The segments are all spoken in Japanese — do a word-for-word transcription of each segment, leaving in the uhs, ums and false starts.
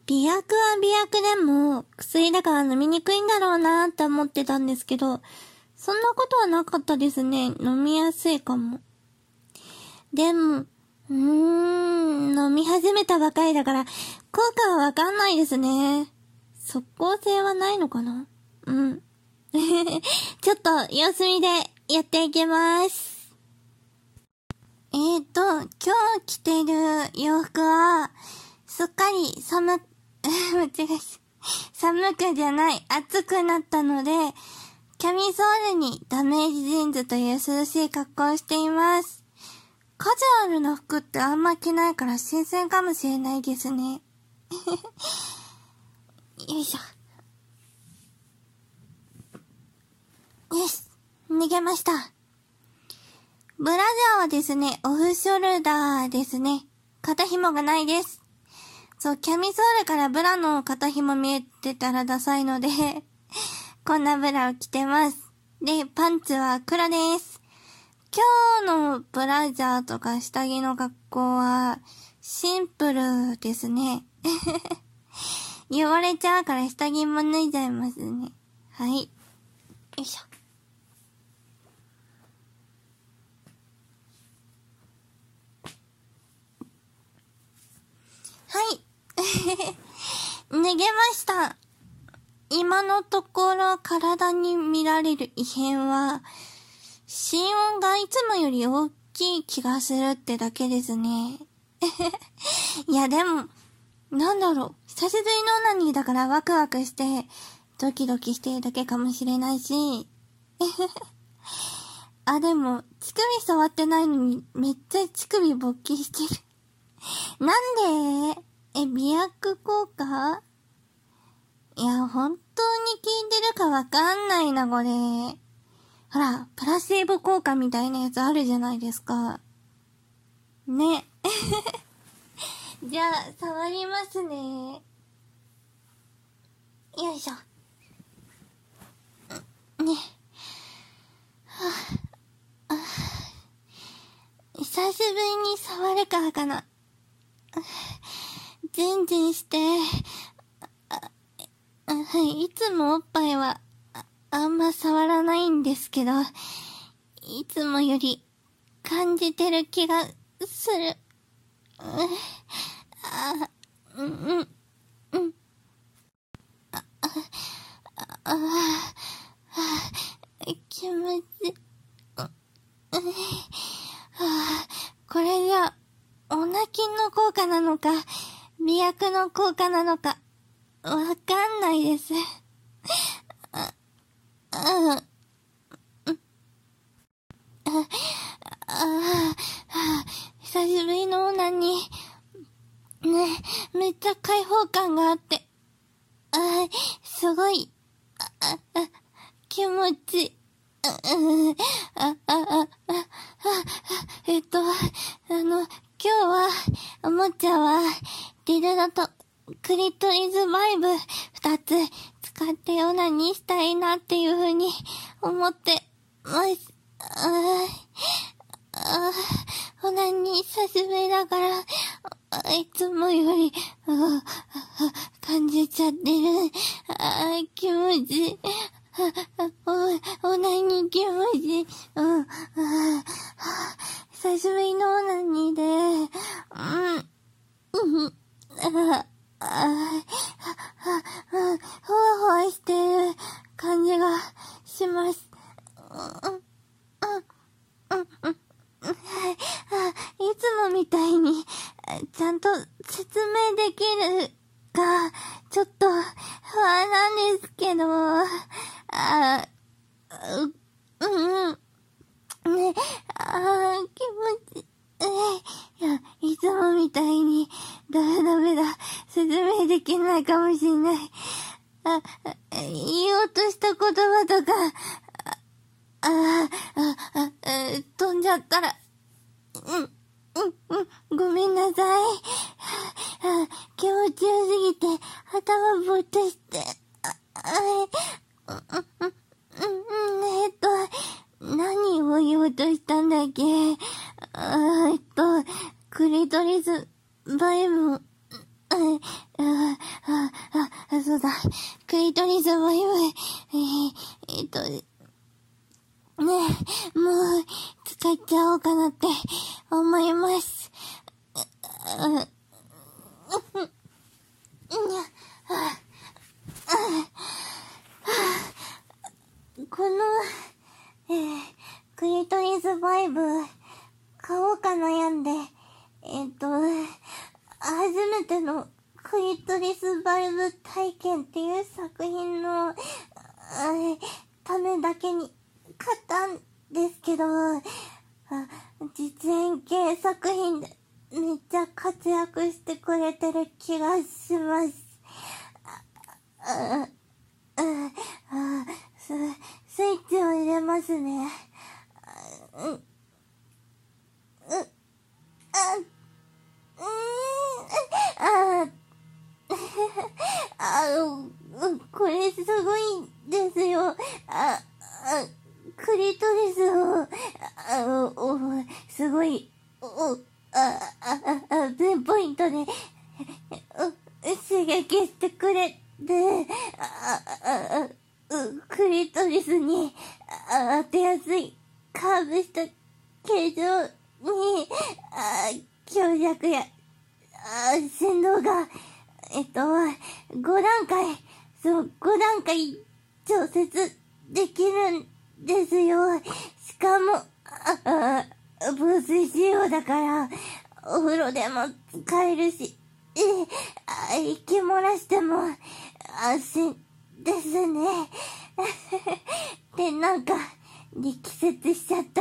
美薬は美薬でも、薬だから飲みにくいんだろうなって思ってたんですけど、そんなことはなかったですね。飲みやすいかも。でも、うーん、飲み始めたばかりだから、効果はわかんないですね。即効性はないのかな？うん。ちょっと様子見でやっていきます。えーと、今日着ている洋服は、すっかり寒、間違え寒くじゃない、暑くなったので、キャミソールにダメージジーンズという涼しい格好をしています。カジュアルな服ってあんま着ないから新鮮かもしれないですね。よいしょ。よし、逃げました。ブラジャーはですね、オフショルダーですね。肩紐がないです。そう、キャミソールからブラの肩紐見えてたらダサいので、こんなブラを着てます。で、パンツは黒です。今日のブラジャーとか下着の格好は、シンプルですね。汚れちゃうから下着も脱いじゃいますね。はい。よいしょ。はい。脱げました。今のところ体に見られる異変は、心音がいつもより大きい気がするってだけですね。いやでも、なんだろう。久しぶりのオナニーだからワクワクして、ドキドキしてるだけかもしれないし。あ、でも、乳首触ってないのにめっちゃ乳首勃起してる。なんで？え、美薬効果？いや、本当に効いてるかわかんないな、これ。ほら、プラシーボ効果みたいなやつあるじゃないですか。ね。じゃあ、触りますね。よいしょ。ね。はぁ、あ、久しぶりに触るからかな。ジンジンして、あ、あ、はい、いつもおっぱいは、あ、あんま触らないんですけど、いつもより感じてる気がする。あ、うん、うん、うん。あ、あ、あ、あ、気持ち、はあ、これじゃ、オナキンの効果なのか、美薬の効果なのか、わかんないです。あ、あ、あ、あ、あ、久しぶりのオナに、ね、めっちゃ開放感があって、あ、すごい、あ、あ、あ、気持ち、あ、あ、あ、あ、あ、えっと、あの、今日は、おもちゃは、ディルドとクリトリズバイブ二つ使ってオナニーしたいなっていう風に思ってます。ああ、オナニー久しぶりだから、いつもより、ああ、感じちゃってる。ああ、気持ち。お、オナニー気持ち。うん。ああ、久しぶりのオナニーで、うん。うん。ああ、ああ、ほわほわしてる感じがします。うん。うん。うん。いつもみたいに、ちゃんと説明できるか、ちょっと不安なんですけど、あ、う、うん、ね、あ、気持ち、え、いや、いつもみたいに、ダメダメだ、説明できないかもしれない。あ、言おうとした言葉とか、あ、あ、あ、あ、飛んじゃったら、うん、うん、うん、ごめんなさい。あ、気持ちよすぎて、頭ぼーっとして、あ、あ、うん、うん、うん、うん、えっと、何を言おうとしたんだっけ。あ、えっと、クリトリス、バイブ、 あ、あ、あ、そうだ。クリトリスバイブ、えー、えっと、ねえ、もう、使っちゃおうかなって思います。この、えー、クリトリスバイブ、買おうか悩んで、えっと、初めてのクリトリスバイブ体験っていう作品の、ためだけに買ったんですけど、実演系作品でめっちゃ活躍してくれてる気がします。あああス、スイッチを入れますね。うん、うん、あ、うん、あ、あ、これすごいんですよ。あ、あ、クリトリスを、あ、お、すごい、お、あ、あ、あ、ピンポイントで、刺激してくれて、あ、あ、クリトリスに当てやすいカーブした形状に、あ、強弱や、あ、振動が、えっと、ご段階、そう、ご段階調節できるんですよ。しかも、あ、あ、防水仕様だから、お風呂でも使えるし、え、あ、息漏らしても安心ですね。で、なんか、力説しちゃった。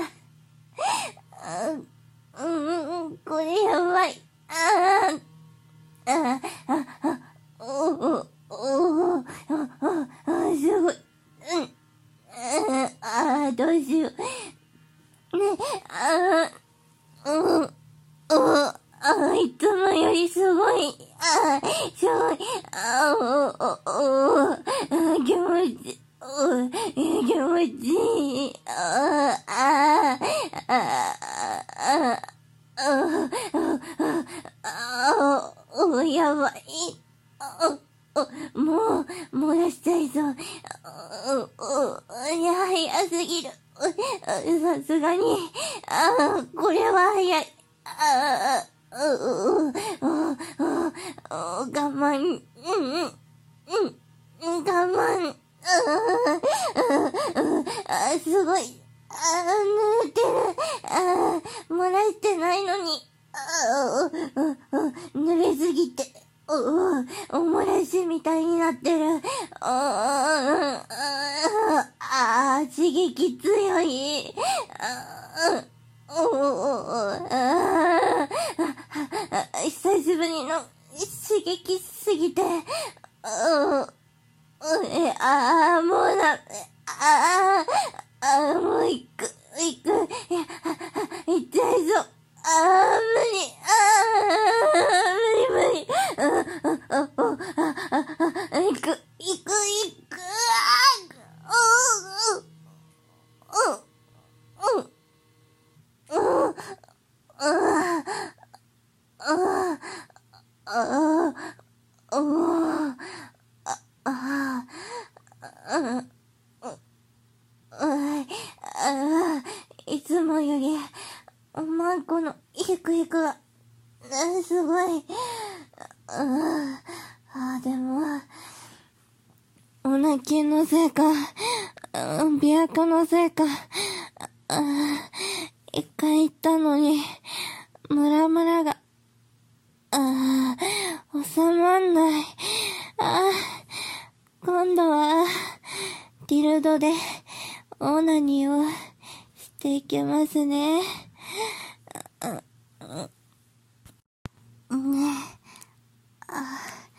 うん、うん、これやばい。ああ、あ、あ、あ、おお、おお、あ、あ、あ、すごい。うん、ああ、どうしよう。ね、ああ、うん、お、あ、いつもよりすごい。あ、すごい。あ、お、お、お、あ、気持ちいい。お、気持ちいい。あ、あ、あ、あ、あ、あ、お、やばい。あ、もう、漏らしちゃいそう。いや、早すぎる。さすがに、あ、これは早い。あ、我慢、うん、うん、我慢、あ、すごい。あ、濡れてる。あ、漏らしてないのに。あ、濡れすぎて。おもらしみたいになってる。ああ、刺激強い。あ久しぶりの刺激すぎて。ああ、もうな、ああ、もう行く、行く、行っちゃいそう。ああ、無理、ああ、無理無理、ああ、ああ、行く、行く、行く、ああ、うん、うん、うん、うん、ああ、ああ、ああ、ああ、あ、いつもより、おまんこのヒクヒクが、すごい。ああ、でも、お泣きのせいか、琵琶湖のせいか、一回行ったのに、ムラムラが、ああ、収まんない。ああ、今度は、ディルドで、オナニーをしていきますね。ねあ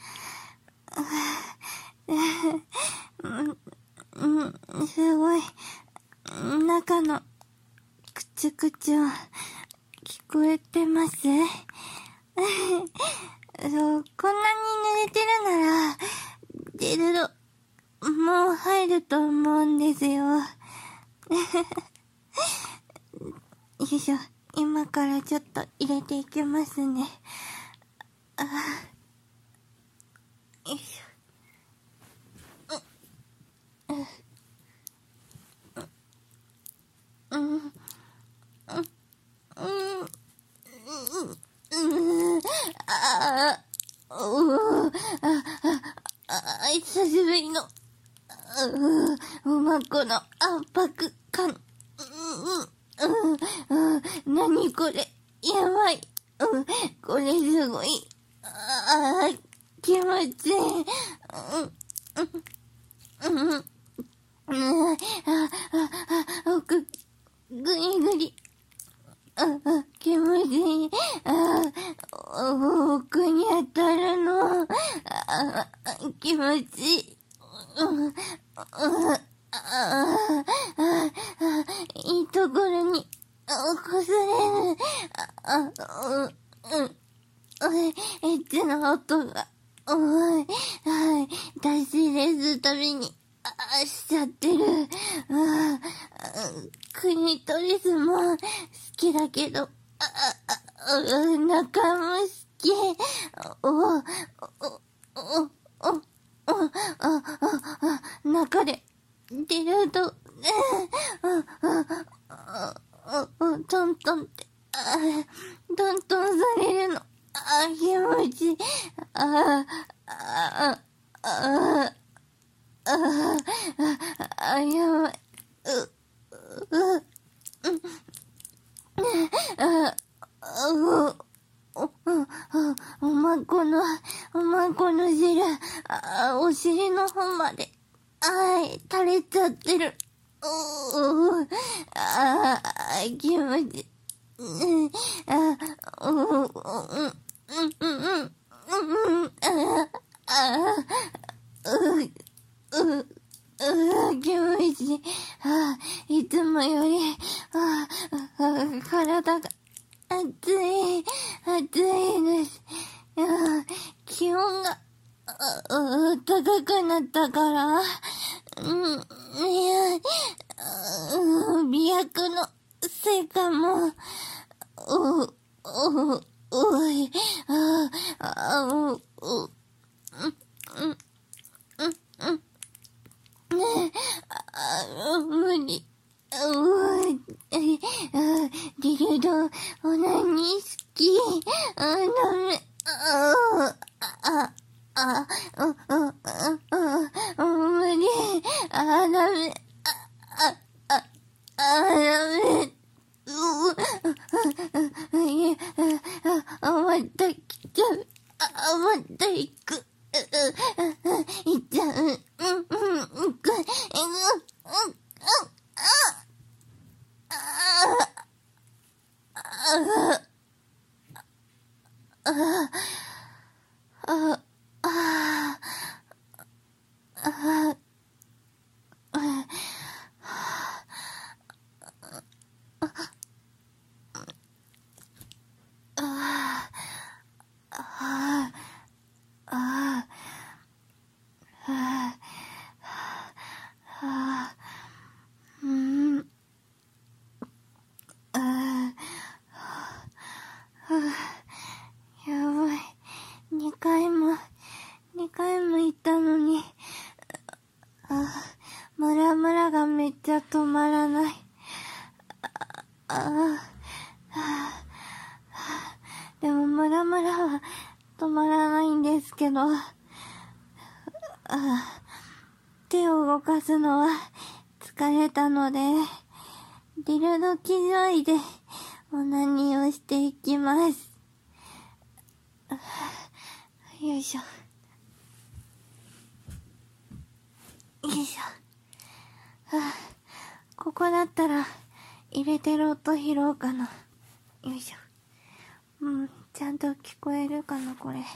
あ、すごい、中の、くちゅくちゅ聞こえてます？そう、こんなに濡れてるなら、デルド、もう入ると思うんですよ。よいしょ。今からちょっと入れていきますね。あよいしょ。うん。うん。うん。うん。ああ。おー。ああ。久しぶりの。うー。まこの圧迫感。うん。うん。うん。何これ。やばい。うん。これすごい。ああ。気持ちいい。うん。うん。うん。うん。ああ。ああ。奥。ぐりぐり。ああ。気持ちいい。ああ。奥に当たるの。ああ。気持ちいい。うん。ああ。ああ。いいところに、こすれる。ああ。うん。エッチな音が、はい、はい、出し入れするたびに、あ、しちゃってる。あ、クリトリスも好きだけど、あ、あ、あ、中も好き。お、お、お、お、お、お、あ、あ、中で、出ると、あ、あ、あ、トントンって、あ、トントンされるの。あ、気持ちいい。あ、あ、あ、あ、あ、あ、やばい。う、う、う、あ、う、お、おまこの、おまこの汁、あ、お尻の方まで、あい、垂れちゃってる。う、う、あ、気持ちいい。うん、あ、う、うん、うん、うん、うん、うん、あ、あ、う、う、う、気持ちいい。あ、いつもより、あ、あ、体が暑い、暑いです。あ、気温が、あ、高くなったから、うん、いや、うん、美薬のせいかも。お、お、おい、あ、あ、う、う、うん、うん、うん、うん、ねえ、あ、無理。う、あ、ディルド、オナニー好き。あ、ダメ。あ、あ、あ、うん、うん、うん、無理。あ、ダメ。あ、あ、あ、ダメ。う、いや、あ、また来ちゃう。あ、また行く。行っちゃう。うん、うん、うん、うん、うん、うん、やばい。二回も、二回も行ったのに、あ、ムラムラがめっちゃ止まらない。ああ、でもムラムラは止まらないんですけど、あ、手を動かすのは疲れたので、ディルド機材でオナニーをしていきます。よいしょ。よいしょ。はあ、ここだったら入れてる音拾おうかな。よいしょ。うん、ちゃんと聞こえるかな、これ。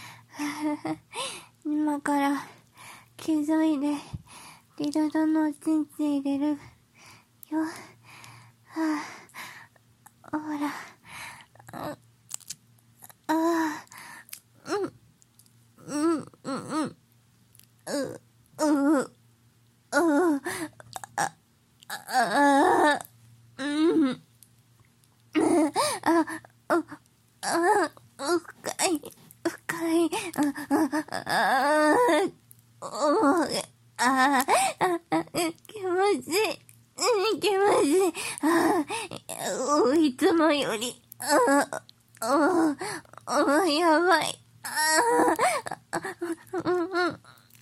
今から機材でディルドのチンチン入れるよ。はあ、ほら。ああ、うん、うん、うん、うん、う、う、う、あ、あ、うん、あ、あ、あ、深い、深い、あ、あ、あ、 う、う、やばい。ああ、うん、うん、うん。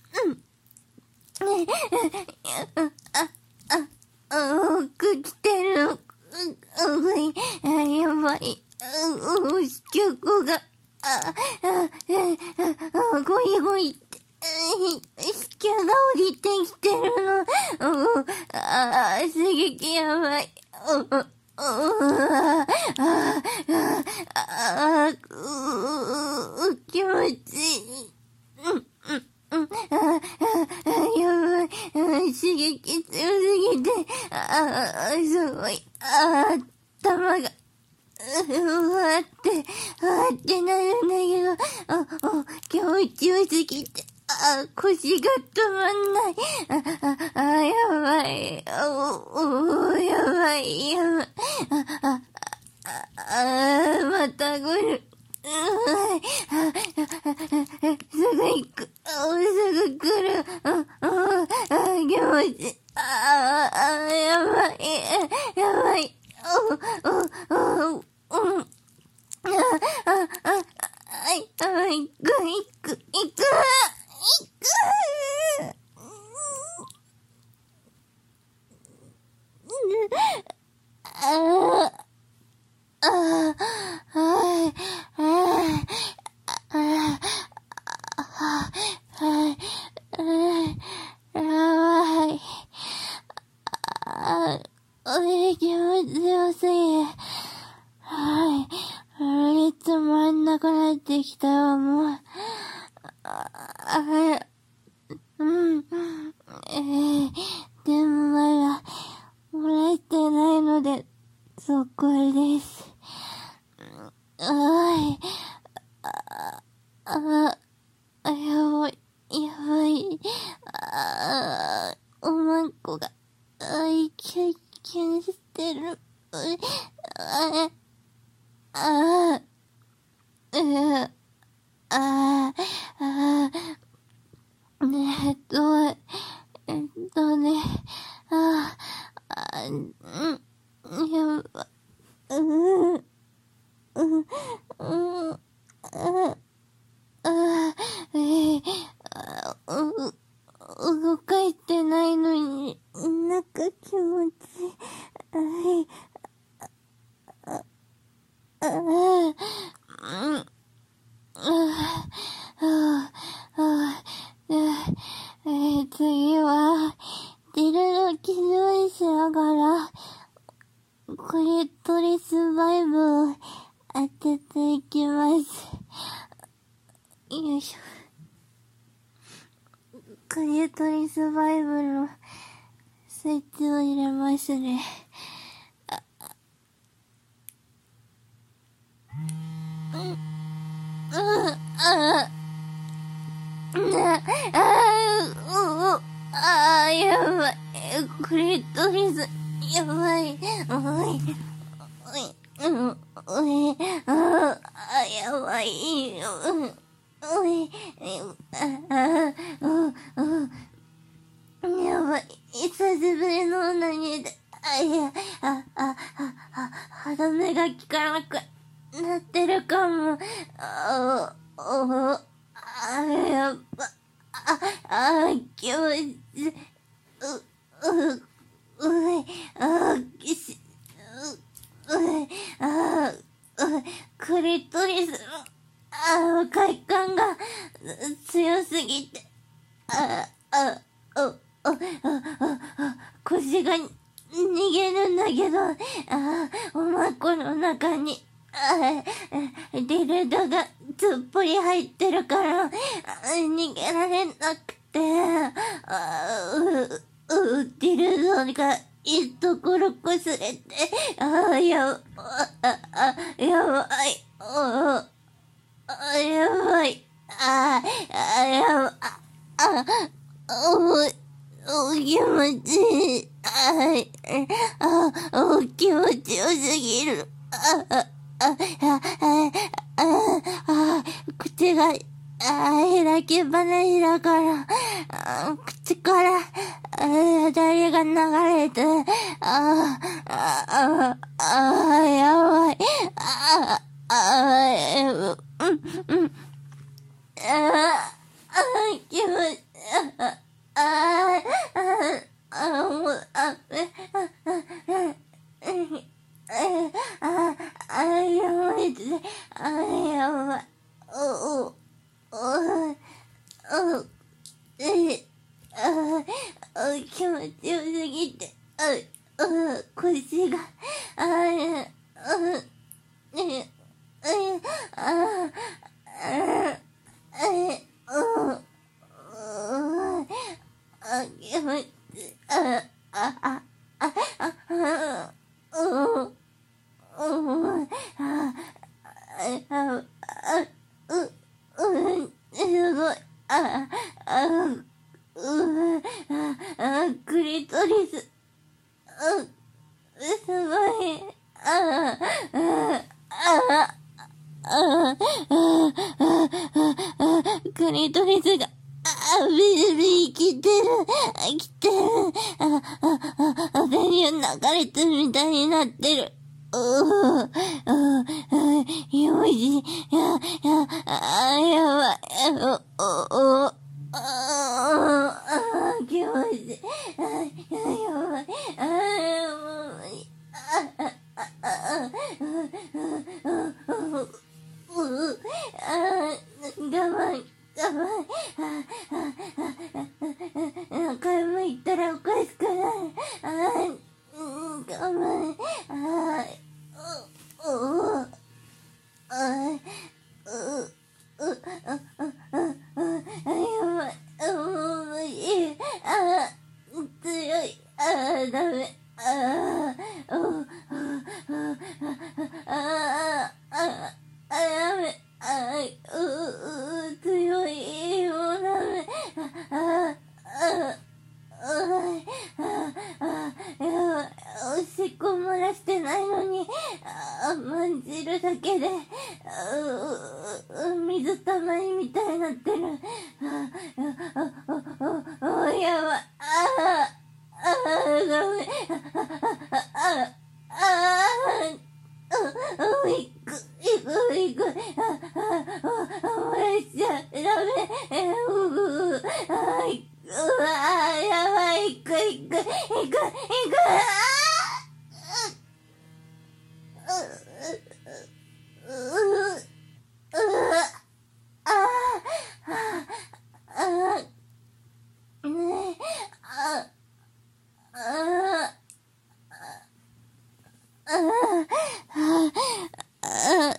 あ、うん、く来てる。う、う、やばい。う、う、子宮が、あ、あ、あ、ごいごいって、子宮が降りてきてるの。うん、あ、刺激やばい。うん、ああ、ああ、う、う、気持ちいい。うん、うん、うん、ああ、やばい。刺激強すぎて、ああ、すごい。ああ、頭が、うわって、うわってなるんだけど、あ、あ、気持ちよすぎて、あ、腰が止まんない。あ、あ、あ、やばい。お、お、やばい、やばい。あ、あ、あ、あ、また来る。うわ、あ、すぐ行く。すぐ来る。あ、あ、気持ちいい。あ、あ、やばい。やばい。お、お、お、うん。あ、あ、あ、あ、い、あ、いく、いく、いく、いく。ああ、ああ、はい、はい、ああ、はい、はい、やばい。ああ、気持ちよすぎ。はい。いつもあんなくなってきたよ、もう。あ、うん。えー、でもまだ、もらえてないので、そこです。はい。あ、あ、あ、やばい、やばい。あ、おまんこが、あい、キュンキュンしてる。あ、あ、あ、あ、あ、ねえっと、えっとね、あ、あ、うん、やば、うん、うん、うん、あ、あ、えー、あ、う、動かしてないのに、なんか気持ちいい。はい、あ、あ、うん、ああ、あ、えー、次は、ディルドキスしながら、クリトリスバイブを当てていきます。よいしょ。クリトリスバイブのスイッチを入れますね。あ、うん、うん、あ、な、あー、う、あー、やばい。クリトリス、やばい。おい、おい、うん、おい、あー、やばい。うん、おい、ああ、うん、うん、やばい。久しぶりの何で、あ、いや、あ、あ、あ、あ、歯止めが効かなくなってるかも。あ、お、あ、やば、あ、あ、気持ちいい。う、う、うい、あ、きし、う、うい、あ、う、クリトリスの、あ、快感が強すぎて、あ、あ、あ、あ、あ、あ、腰が逃げるんだけど、あ、おまこの中に、あ、ディルドがつっぽり入ってるから、逃げられなくて、あ、う、う、ディルドがいいところこすれて、あ、や、あ、あ、やばい、あ、あ、やばい、あ、あ、やばい、あ、お、お、気持ちいい。あ、あ、お、気持ちよすぎる。あ、あ、あ、あ、あ、あ、口が、あ、開きっぱなしだから、あ、口から、あ、誰が流れて、あ、あ、あ、あ、やばい。あ、 あー、うん、うん。あー、あー、気持ち、ああ、ああ、あもう、あ、え、あ、あ、あ、あ、あ、やばいって、あ、やばい。お、お、お、お、え、あ、あ、気持ちよすぎて、あ、あ、腰が、あ、あ、ね、え、あ、あ、え、うん、うん、あ、気持ち、あ、あ、あ、あ、あ、あ、うん、うん、あ、あ、あ、う、うん、すごい、あ、あ、うん、あ、あ、クリトリス、うん、すごい、あ、あ、あ、ああ、ああ、クリトリスが、あ、ビリビリ来てる、来てる、あ、あ、あ、ベリュー流れてるみたいになってる。うう、うう、よし、や、や、あ、やばい、お、お、お、ああ、気持ちいい。あ、やばい、あ、やばい、あ、あ、あ、あ、あ、あ、うう、あ、我慢、我慢、あ、あ、何回も言ったらおかしくない。あ、うん、我慢、あ、う、う、あ、う、う、う、あ、あ、あ、あ、やばい、もう無理、あ、強い、あ、ダメ、あ、う、あ、あ、あ、あ、やめ、あ、う、う、強い、もうダメ、あ、あ、あ、あ、あ、やばい、おしっこ漏らしてないのに、あ、まんじるだけで、う、う、水たまりみたいになってる。あ、あ、あ、あ、やばい、あ、あ、ダメ、あ、あ、あ、う、いく、いく、いく、あ、あ、あ、漏らしちゃダメ、え、う、う、あ、いく、うわ、やばい、いく、いく、いく、いく、あう、う、う、ああ、ああ、ね、あ、あ、あ、あ、あ、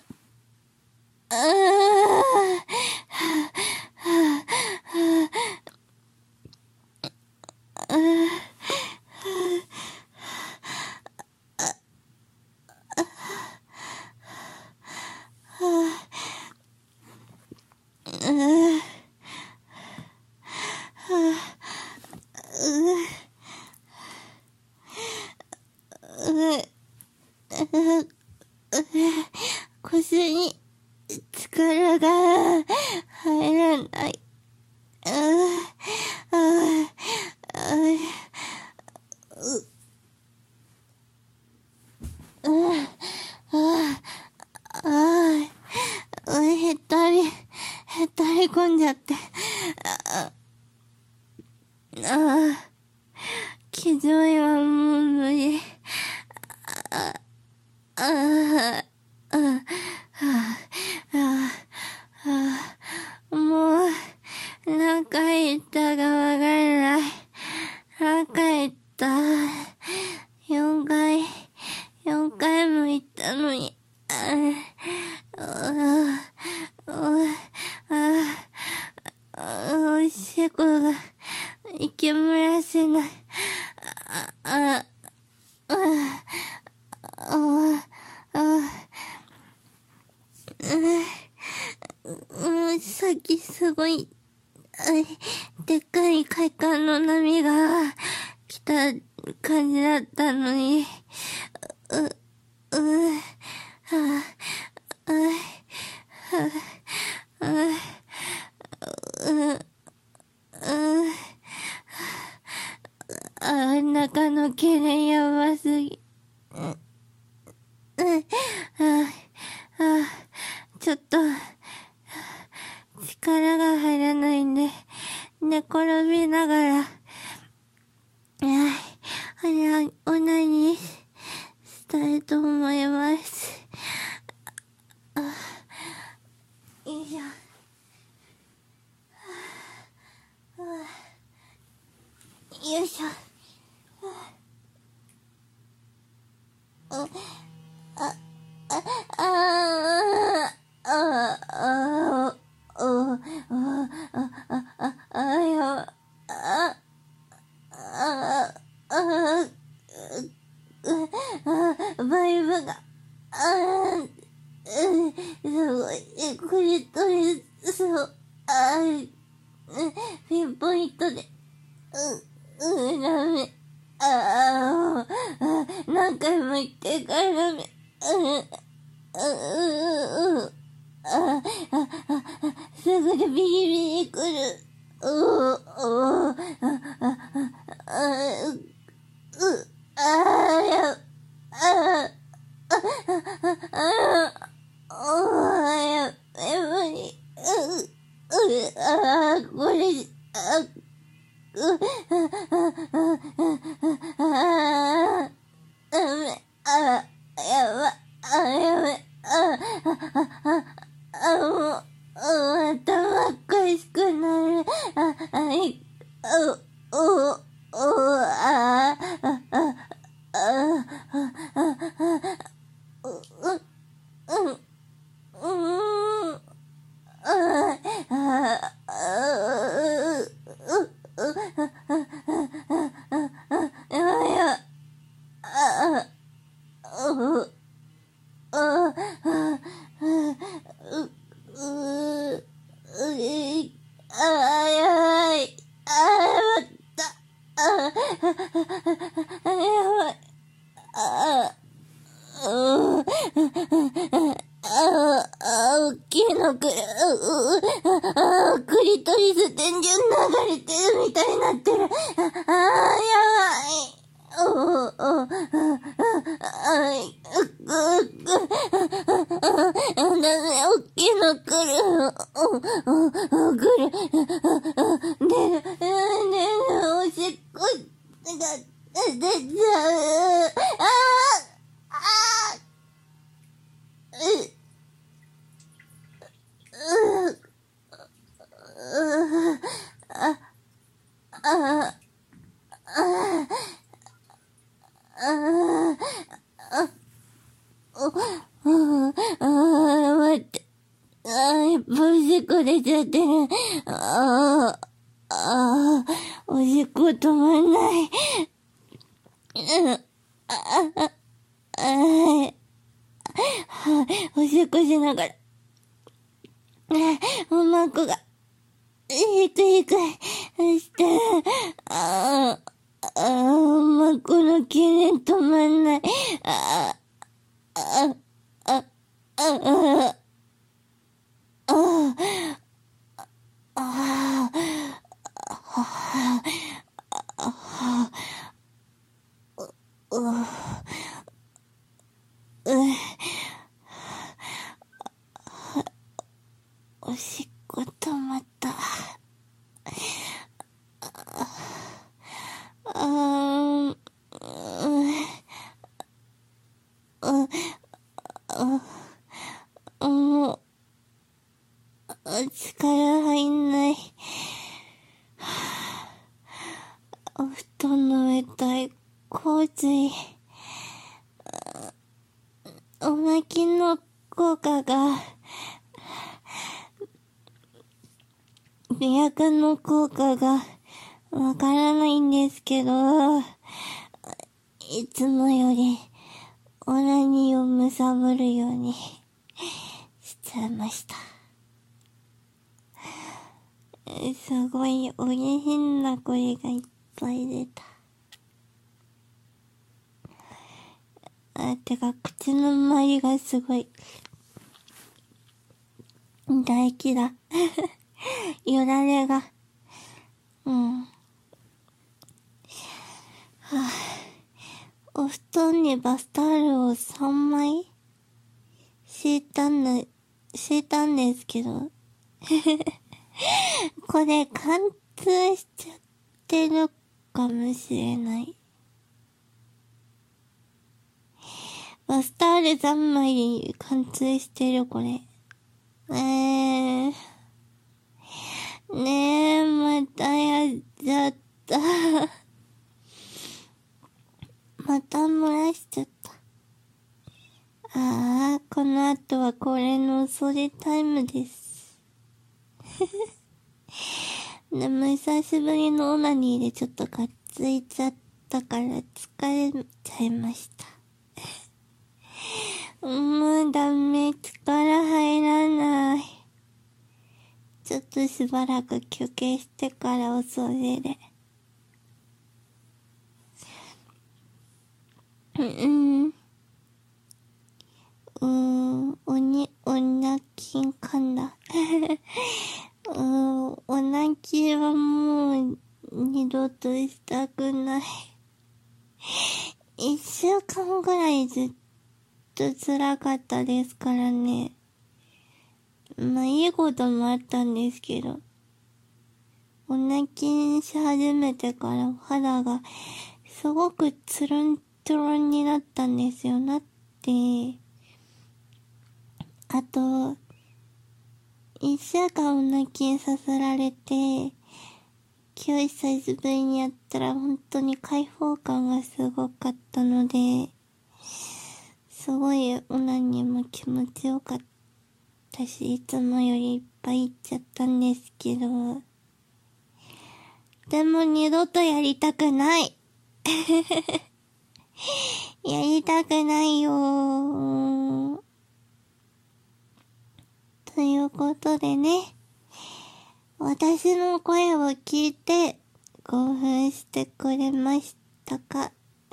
腰に力が入らない。ああ、ああ、う、ああ、ああ、へたり、へたり込んじゃって。ああ、気丈いはもう無理。ああ、ああ、ああ、ああ、もう、何回言ったかわからない。何回言った。四回、四回も言ったのに。ああ、ああ、おしっこが、息漏らせない。ああ、ああ、あうん、さっきすごい、でっかい快感の波が来た感じだったのに、う、う、はあ、あ、はあ、う、う、あ、中の痙攣やばすぎ。うん、あ、あ、 と、力が入らないんで、寝転びながら、はい、あれ、オナニーしたいと思います。あ、よいしょ。よいしょ。あ、あ、あ、あ、あ、あ、あ、あ、あ、あ、あ、や、あ、あ、あ、バイブが、あ、すごい、クリトリスを、あ、ピンポイントで、う、う、ダメ。ああ、何回も言ってからダメ。う、う、う、あ、あ、すぐでビリビリくる。う、う、あ、あ、あ、う、あ、や、あ、あ、あ、や、無理。う、う、あ、これ、あ、う、あ、ダメ、あ、やば、あ、やべ、あ、あ、あ、もう、頭おかしくなる。あ、あい、お、お、お、あ、あ、あ、あ、あ、う、う、うん、うん、あ、あ、あ、う、やばいや、あ、う、う、あ、う、う、うい、あ、やばい、あ、やばった、あ、やばい、あ、う、あ、あ、大きいのくる、あ、クリトリス天井流れてるみたいになってる。あ、あ、やばい。おお、お、あ、あ、い、ぐ、ぐ、あ、ダメ、大きいのくる。お、お、お、くる。出る、出る、おしっこ、が、出ちゃう。あ、あ、う、う、う、あ、あ、あ、あ、あ、お、あ、待って。あ、やっぱおしっこ出ちゃってる。あ、あ、おしっこ止まんない。うん、あ、あ、あ、おしっこしながら。おまこが、ひくひくして、ああ、あ、おまこのキレ止まんない。ああ、あ、あ、あ、あ、あ、あ、う、う、おしっこ止まった。あー、うん、もう、力入んない。お布団の上大洪水。おまきの効果が、美薬の効果がわからないんですけど、いつもよりオナニーをむさぼるようにしちゃいました。すごいお下品な声がいっぱい出た。あ、てか口の周りがすごい唾液だ。よだれが。うん。はあ、お布団にバスタオルをさんまい敷いたんだしてたんですけど、これ貫通しちゃってるかもしれない。バスタオルざんまい貫通してる、これ。えー。ねえ、またやっちゃった。また漏らしちゃった。ああ、この後はこれのそれタイムです。でも久しぶりのオナニーでちょっとがっついちゃったから疲れちゃいました。もうダメ、力入らない。ちょっとしばらく休憩してからお掃除で。うん。うーん、おに、おなきんかんだ。うーん、おなきはもう二度としたくない。一週間ぐらいずっと辛かったですからね。まあいいこともあったんですけど、おなきし始めてから肌がすごくつるんつるんになったんですよ。なって、あと、一週間おなきさせられて、今日久しぶりにやったら本当に開放感がすごかったので、すごいオナニーも気持ちよかったし、いつもよりいっぱいいっちゃったんですけど、でも二度とやりたくない。やりたくないよー。ということでね、私の声を聞いて興奮してくれましたか？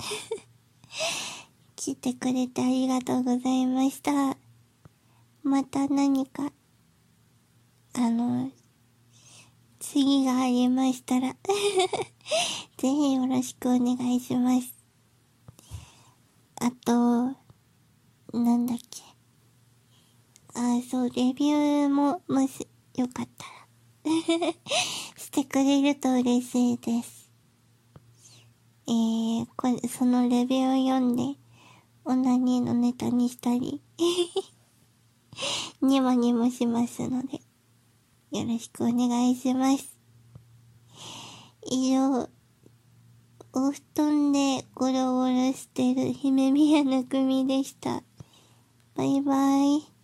聞いてくれてありがとうございました。また何か、あの、次がありましたら、ぜひよろしくお願いします。あと、なんだっけ。あ、そう、レビューも、もし、よかったら、してくれると嬉しいです。えー、これ、そのレビューを読んで、オナニーのネタにしたり、にもにもしますので、よろしくお願いします。以上、お布団でゴロゴロしてる姫宮の組でした。バイバイ。